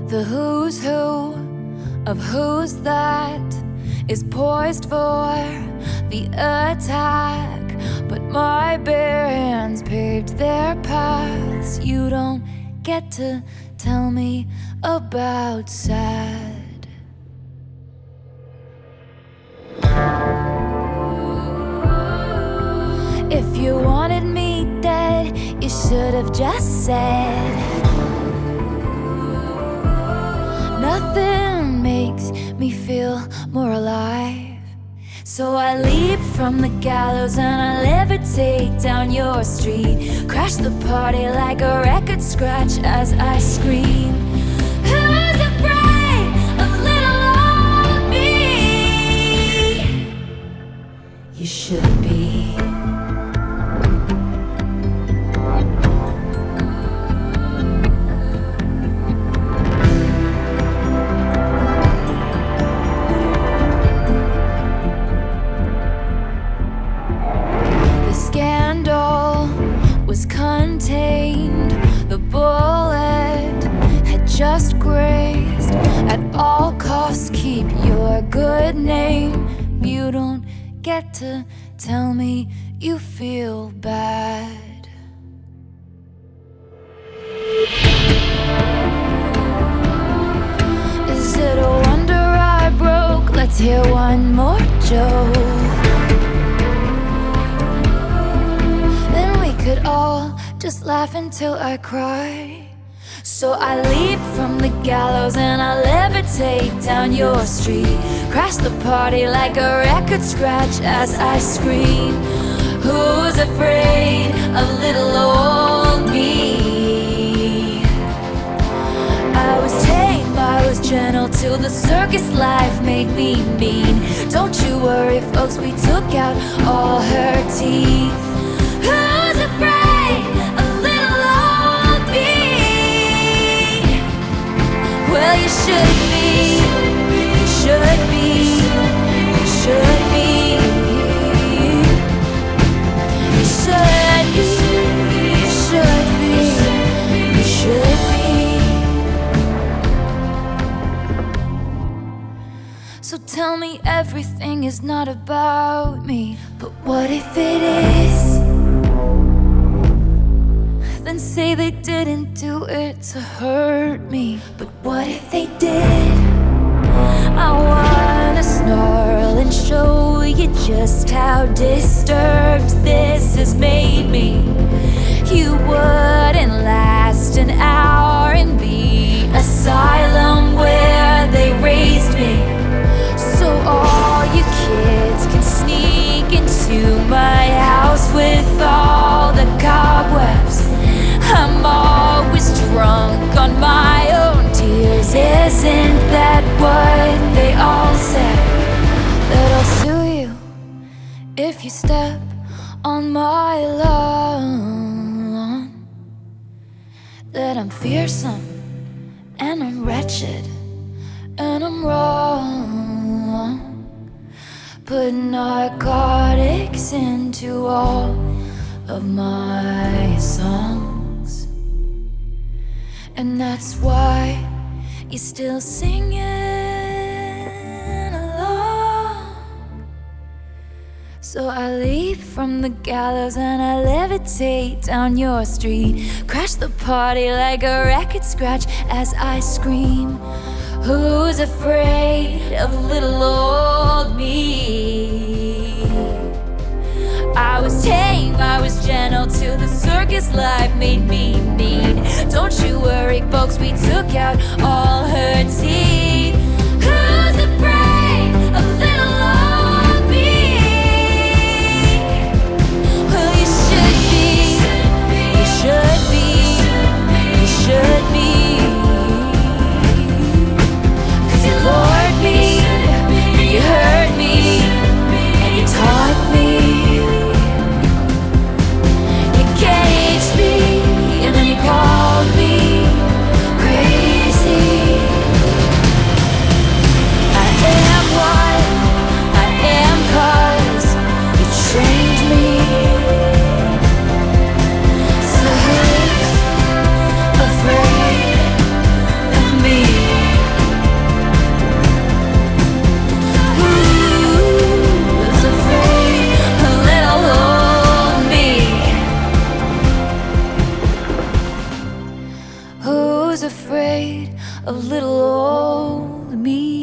The who's who of who's that is poised for the attack, but my bare hands paved their paths. You don't get to tell me about sad. If you wanted me dead, you should have just said. Nothing makes me feel more alive. So I leap from the gallows and I levitate down your street. Crash the party like a record scratch as I scream. Who's afraid of little old me? You should be. Was contained, the bullet had just grazed. At all costs, keep your good name. You don't get to tell me you feel bad. Is it a wonder I broke? Let's hear one more joke. Could all just laugh until I cry. So I leap from the gallows and I levitate down your street. Crash the party like a record scratch as I scream. Who's afraid of little old me? I was tame, I was gentle till the circus life made me mean. Don't you worry folks, we took out all her teeth. Who's afraid of little old me? Well, you should be, you should be, you should be, you should be, you should be, you should be. So tell me everything is not about me, but what if it is? Then say they didn't do it to hurt me. But what if they did? I wanna snarl and show you just how disturbed this has made me. You wouldn't last an hour in the asylum where they raised me. So all you kids can sneak into my house with all the cobwebs. I'm always drunk on my own tears. Isn't that what they all say? That I'll sue you if you step on my lawn. That I'm fearsome and I'm wretched and I'm wrong. Put narcotics into all of my songs. And that's why you're still singing along. So I leap from the gallows and I levitate down your street. Crash the party like a record scratch as I scream. Who's afraid of little old me? I was tame, I was gentle till the circus life made me mean. Don't you worry, folks, we took out all her teeth. Who's afraid of little old me? Well, you should be, you should be, you should be. 'Cause you lured me, and you hurt me, and you taught me. Caged me, and then you called me crazy. was afraid of little old me.